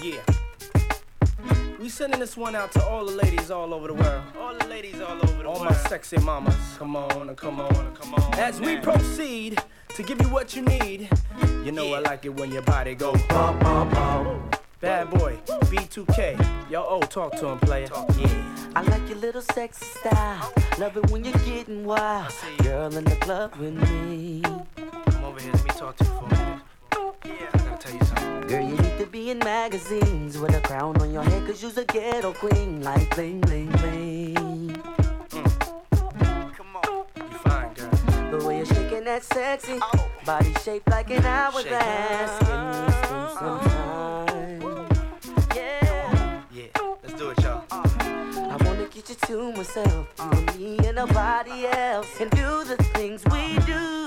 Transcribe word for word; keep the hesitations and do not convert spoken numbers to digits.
Yeah. We sending this one out to all the ladies all over the world. All the ladies all over the all world. All my sexy mamas. Come on and come on and come on. As we proceed to give you what you need. You know yeah. I like it when your body go bum bum bum. Bad boy, B two K. Yo, oh, talk to him, player. Talk, yeah. I like your little sexy style. Love it when you're getting wild. Girl in the club with me. Come over here, let me talk to you for a minute. Yeah, I gotta tell you something. Girl, you need to be in magazines with a crown on your head, cause you's a ghetto queen, like bling, bling, bling. Mm. Come on. You fine, girl. The way you're shaking that sexy oh. body shaped like an hourglass. Give me some, some time. Yeah. Yeah, let's do it, y'all. Uh. I wanna get you to myself, uh. you and me and nobody else, and do the things we do.